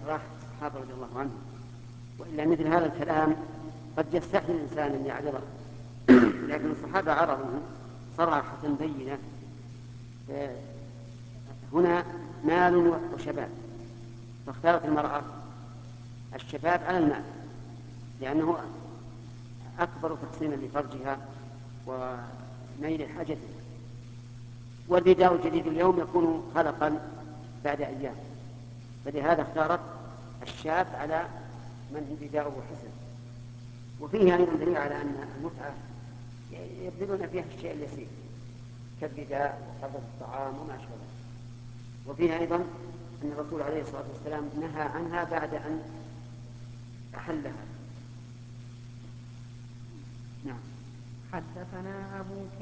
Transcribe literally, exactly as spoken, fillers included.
راحة الصحابة رضي الله عنهم، وإلا مثل هذا الكلام قد يستحي الإنسان أن يعرضه، لكن الصحابة عرضوه صراحة بينة. هنا مال وشباب، فاختارت المرأة الشباب على المال لأنه أكبر تقسيما لفرجها وميل حاجتها، والبداء الجديد اليوم يكون خلقا بعد أيام، فلهذا اختارت الشاب على من بداؤه حسن. وفيه أيضا دليل على أن المتعة يبذلون فيها الشيء اليسير كالبداء وحضر الطعام وما أشبه ذلك. وفيه أيضا أن الرسول عليه الصلاة والسلام نهى عنها بعد أن أحلها. نعم. حدثنا أبو